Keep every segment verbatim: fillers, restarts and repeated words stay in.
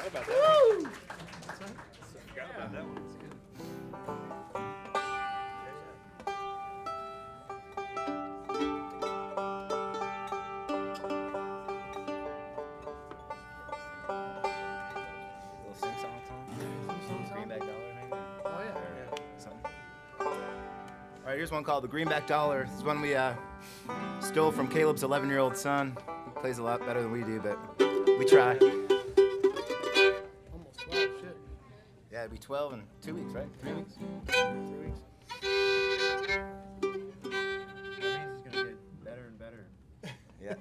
about that. Woo! Forgot about that one. That's good. Little sing-song song? Greenback Dollar, maybe? Oh, yeah. Or something. All right, here's one called the Greenback Dollar. This is one we uh, stole from Caleb's eleven-year-old son. He plays a lot better than we do, but we try. Almost twelve, shit. Yeah, it'd be twelve in two weeks, right? Three weeks? Three weeks. That means it's gonna get better and better. Yeah.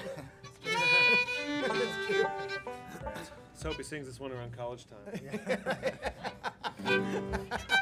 That's true. Let's hope he sings this one around college time. Yeah.